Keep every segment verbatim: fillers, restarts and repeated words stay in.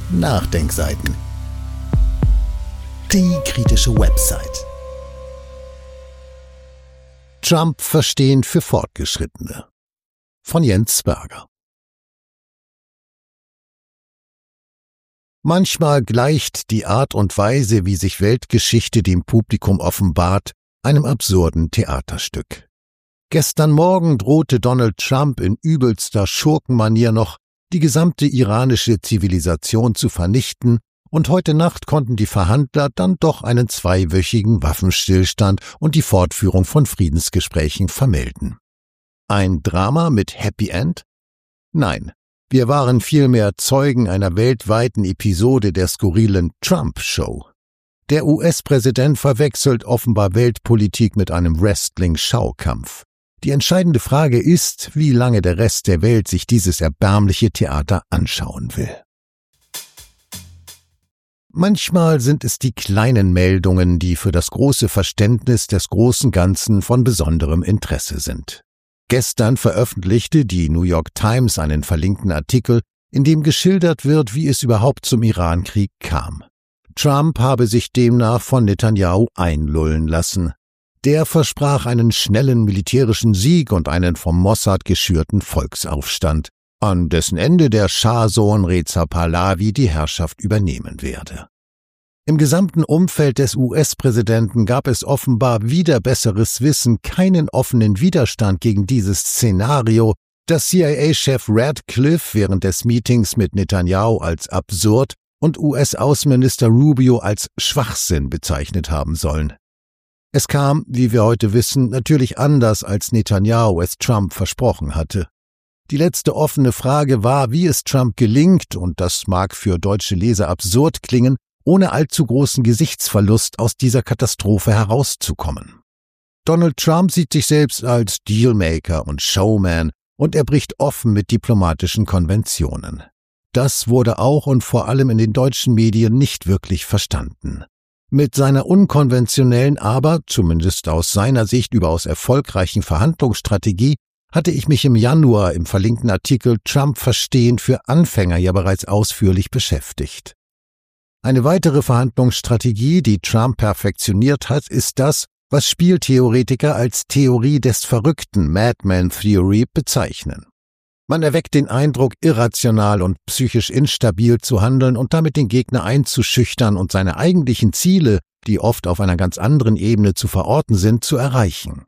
Nachdenkseiten. Die kritische Website. Trump verstehen für Fortgeschrittene. Von Jens Berger. Manchmal gleicht die Art und Weise, wie sich Weltgeschichte dem Publikum offenbart, einem absurden Theaterstück. Gestern Morgen drohte Donald Trump in übelster Schurkenmanier noch, die gesamte iranische Zivilisation zu vernichten, und heute Nacht konnten die Verhandler dann doch einen zweiwöchigen Waffenstillstand und die Fortführung von Friedensgesprächen vermelden. Ein Drama mit Happy End? Nein, wir waren vielmehr Zeugen einer weltweiten Episode der skurrilen Trump-Show. Der U S-Präsident verwechselt offenbar Weltpolitik mit einem Wrestling-Schaukampf. Die entscheidende Frage ist, wie lange der Rest der Welt sich dieses erbärmliche Theater anschauen will. Manchmal sind es die kleinen Meldungen, die für das große Verständnis des großen Ganzen von besonderem Interesse sind. Gestern veröffentlichte die New York Times einen verlinkten Artikel, in dem geschildert wird, wie es überhaupt zum Irankrieg kam. Trump habe sich demnach von Netanyahu einlullen lassen. Der versprach einen schnellen militärischen Sieg und einen vom Mossad geschürten Volksaufstand, an dessen Ende der Schah-Sohn Reza Pahlavi die Herrschaft übernehmen werde. Im gesamten Umfeld des U S-Präsidenten gab es offenbar wider besseres Wissen keinen offenen Widerstand gegen dieses Szenario, das C I A-Chef Radcliffe während des Meetings mit Netanyahu als absurd und U S-Außenminister Rubio als Schwachsinn bezeichnet haben sollen. Es kam, wie wir heute wissen, natürlich anders, als Netanyahu es Trump versprochen hatte. Die letzte offene Frage war, wie es Trump gelingt, und das mag für deutsche Leser absurd klingen, ohne allzu großen Gesichtsverlust aus dieser Katastrophe herauszukommen. Donald Trump sieht sich selbst als Dealmaker und Showman, und er bricht offen mit diplomatischen Konventionen. Das wurde auch und vor allem in den deutschen Medien nicht wirklich verstanden. Mit seiner unkonventionellen, aber, zumindest aus seiner Sicht, überaus erfolgreichen Verhandlungsstrategie hatte ich mich im Januar im verlinkten Artikel Trump verstehen für Anfänger ja bereits ausführlich beschäftigt. Eine weitere Verhandlungsstrategie, die Trump perfektioniert hat, ist das, was Spieltheoretiker als Theorie des Verrückten, Madman Theory, bezeichnen. Man erweckt den Eindruck, irrational und psychisch instabil zu handeln und damit den Gegner einzuschüchtern und seine eigentlichen Ziele, die oft auf einer ganz anderen Ebene zu verorten sind, zu erreichen.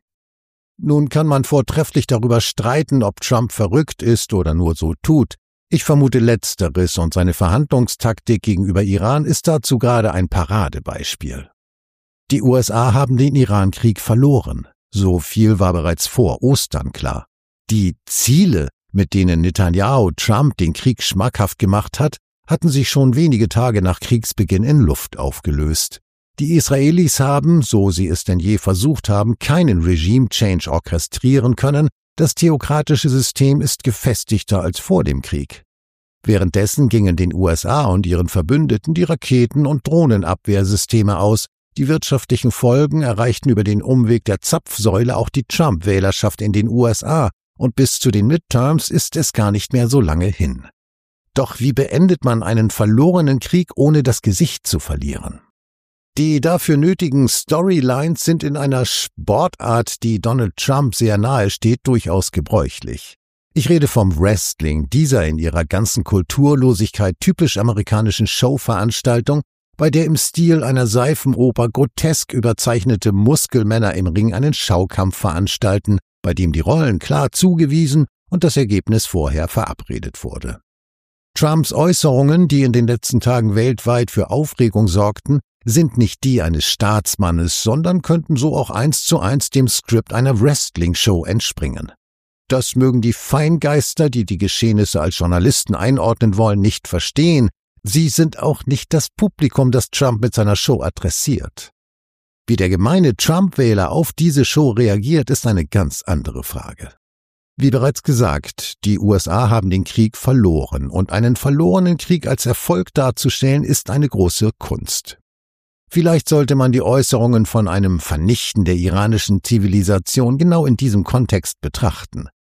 Nun kann man vortrefflich darüber streiten, ob Trump verrückt ist oder nur so tut. Ich vermute Letzteres, und seine Verhandlungstaktik gegenüber Iran ist dazu gerade ein Paradebeispiel. Die U S A haben den Irankrieg verloren. So viel war bereits vor Ostern klar. Die Ziele, mit denen Netanyahu Trump den Krieg schmackhaft gemacht hat, hatten sich schon wenige Tage nach Kriegsbeginn in Luft aufgelöst. Die Israelis haben, so sie es denn je versucht haben, keinen Regime-Change orchestrieren können. Das theokratische System ist gefestigter als vor dem Krieg. Währenddessen gingen den U S A und ihren Verbündeten die Raketen- und Drohnenabwehrsysteme aus. Die wirtschaftlichen Folgen erreichten über den Umweg der Zapfsäule auch die Trump-Wählerschaft in den U S A. Und bis zu den Midterms ist es gar nicht mehr so lange hin. Doch wie beendet man einen verlorenen Krieg, ohne das Gesicht zu verlieren? Die dafür nötigen Storylines sind in einer Sportart, die Donald Trump sehr nahe steht, durchaus gebräuchlich. Ich rede vom Wrestling, dieser in ihrer ganzen Kulturlosigkeit typisch amerikanischen Showveranstaltung, bei der im Stil einer Seifenoper grotesk überzeichnete Muskelmänner im Ring einen Schaukampf veranstalten, bei dem die Rollen klar zugewiesen und das Ergebnis vorher verabredet wurde. Trumps Äußerungen, die in den letzten Tagen weltweit für Aufregung sorgten, sind nicht die eines Staatsmannes, sondern könnten so auch eins zu eins dem Skript einer Wrestling-Show entspringen. Das mögen die Feingeister, die die Geschehnisse als Journalisten einordnen wollen, nicht verstehen. Sie sind auch nicht das Publikum, das Trump mit seiner Show adressiert. Wie der gemeine Trump-Wähler auf diese Show reagiert, ist eine ganz andere Frage. Wie bereits gesagt, die U S A haben den Krieg verloren, und einen verlorenen Krieg als Erfolg darzustellen, ist eine große Kunst. Vielleicht sollte man die Äußerungen von einem Vernichten der iranischen Zivilisation genau in diesem Kontext betrachten.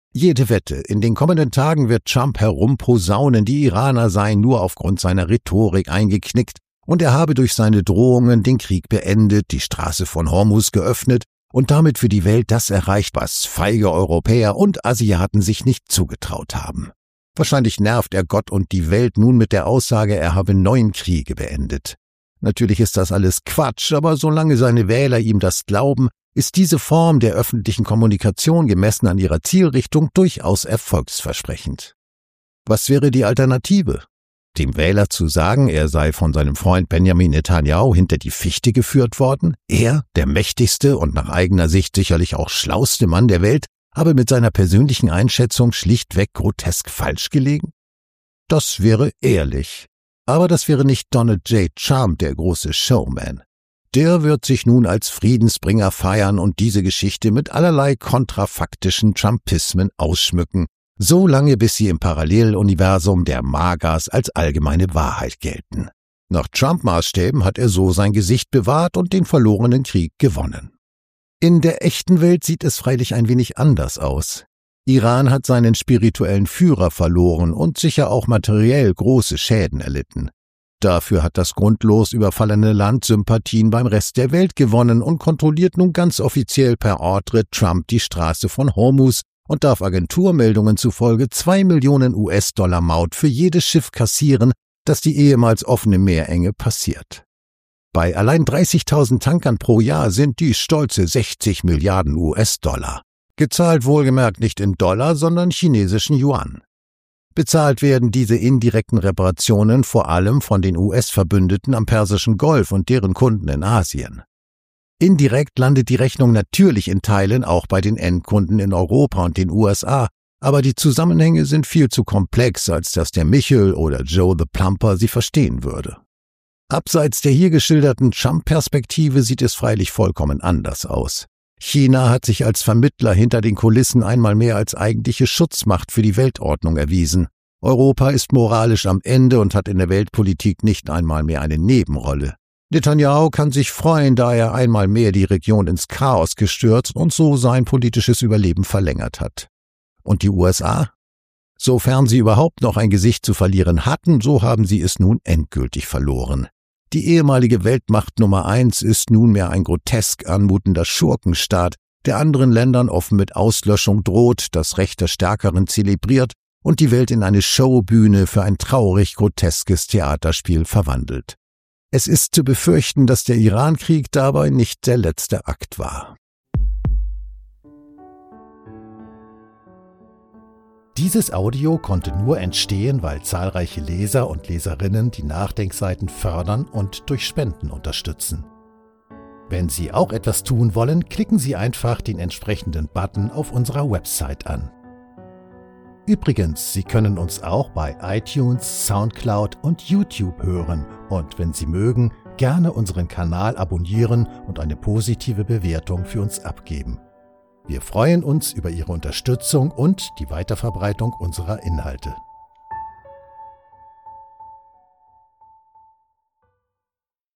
Jede Wette, in den kommenden Tagen wird Trump herumposaunen, die Iraner seien nur aufgrund seiner Rhetorik eingeknickt und er habe durch seine Drohungen den Krieg beendet, die Straße von Hormuz geöffnet und damit für die Welt das erreicht, was feige Europäer und Asiaten sich nicht zugetraut haben. Wahrscheinlich nervt er Gott und die Welt nun mit der Aussage, er habe neun Kriege beendet. Natürlich ist das alles Quatsch, aber solange seine Wähler ihm das glauben, ist diese Form der öffentlichen Kommunikation gemessen an ihrer Zielrichtung durchaus erfolgsversprechend. Was wäre die Alternative? Dem Wähler zu sagen, er sei von seinem Freund Benjamin Netanyahu hinter die Fichte geführt worden? Er, der mächtigste und nach eigener Sicht sicherlich auch schlauste Mann der Welt, habe mit seiner persönlichen Einschätzung schlichtweg grotesk falsch gelegen? Das wäre ehrlich. Aber das wäre nicht Donald J. Trump, der große Showman. Der wird sich nun als Friedensbringer feiern und diese Geschichte mit allerlei kontrafaktischen Trumpismen ausschmücken, so lange bis sie im Paralleluniversum der Magas als allgemeine Wahrheit gelten. Nach Trump-Maßstäben hat er so sein Gesicht bewahrt und den verlorenen Krieg gewonnen. In der echten Welt sieht es freilich ein wenig anders aus. Iran hat seinen spirituellen Führer verloren und sicher auch materiell große Schäden erlitten. Dafür hat das grundlos überfallene Land Sympathien beim Rest der Welt gewonnen und kontrolliert nun ganz offiziell per Ordre Trump die Straße von Hormuz und darf Agenturmeldungen zufolge zwei Millionen U S-Dollar Maut für jedes Schiff kassieren, das die ehemals offene Meerenge passiert. Bei allein dreißigtausend Tankern pro Jahr sind dies stolze sechzig Milliarden U S-Dollar. Gezahlt wohlgemerkt nicht in Dollar, sondern chinesischen Yuan. Bezahlt werden diese indirekten Reparationen vor allem von den U S-Verbündeten am Persischen Golf und deren Kunden in Asien. Indirekt landet die Rechnung natürlich in Teilen auch bei den Endkunden in Europa und den U S A, aber die Zusammenhänge sind viel zu komplex, als dass der Michel oder Joe the Plumper sie verstehen würde. Abseits der hier geschilderten Trump-Perspektive sieht es freilich vollkommen anders aus. China hat sich als Vermittler hinter den Kulissen einmal mehr als eigentliche Schutzmacht für die Weltordnung erwiesen. Europa ist moralisch am Ende und hat in der Weltpolitik nicht einmal mehr eine Nebenrolle. Netanyahu kann sich freuen, da er einmal mehr die Region ins Chaos gestürzt und so sein politisches Überleben verlängert hat. Und die U S A? Sofern sie überhaupt noch ein Gesicht zu verlieren hatten, so haben sie es nun endgültig verloren. Die ehemalige Weltmacht Nummer eins ist nunmehr ein grotesk anmutender Schurkenstaat, der anderen Ländern offen mit Auslöschung droht, das Recht der Stärkeren zelebriert und die Welt in eine Showbühne für ein traurig groteskes Theaterspiel verwandelt. Es ist zu befürchten, dass der Irankrieg dabei nicht der letzte Akt war. Dieses Audio konnte nur entstehen, weil zahlreiche Leser und Leserinnen die Nachdenkseiten fördern und durch Spenden unterstützen. Wenn Sie auch etwas tun wollen, klicken Sie einfach den entsprechenden Button auf unserer Website an. Übrigens, Sie können uns auch bei iTunes, Soundcloud und YouTube hören und wenn Sie mögen, gerne unseren Kanal abonnieren und eine positive Bewertung für uns abgeben. Wir freuen uns über Ihre Unterstützung und die Weiterverbreitung unserer Inhalte.